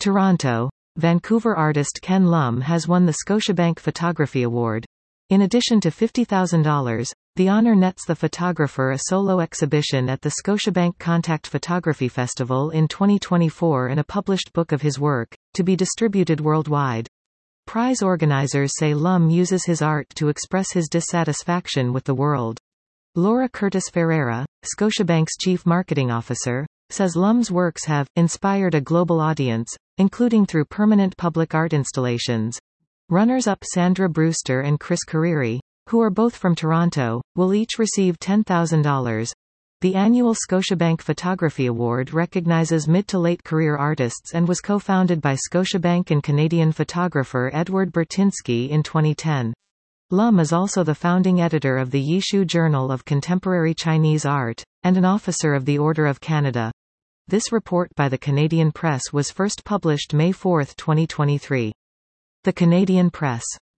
Toronto. Vancouver artist Ken Lum has won the Scotiabank Photography Award. In addition to $50,000, the honor nets the photographer a solo exhibition at the Scotiabank Contact Photography Festival in 2024 and a published book of his work, to be distributed worldwide. Prize organizers say Lum uses his art to express his dissatisfaction with the world. Laura Curtis Ferreira, Scotiabank's chief marketing officer, says Lum's works have inspired a global audience, including through permanent public art installations. Runners-up Sandra Brewster and Chris Carreri, who are both from Toronto, will each receive $10,000. The annual Scotiabank Photography Award recognizes mid-to-late career artists and was co-founded by Scotiabank and Canadian photographer Edward Burtynsky in 2010. Lum is also the founding editor of the Yishu Journal of Contemporary Chinese Art, and an officer of the Order of Canada. This report by the Canadian Press was first published May 4, 2023. The Canadian Press.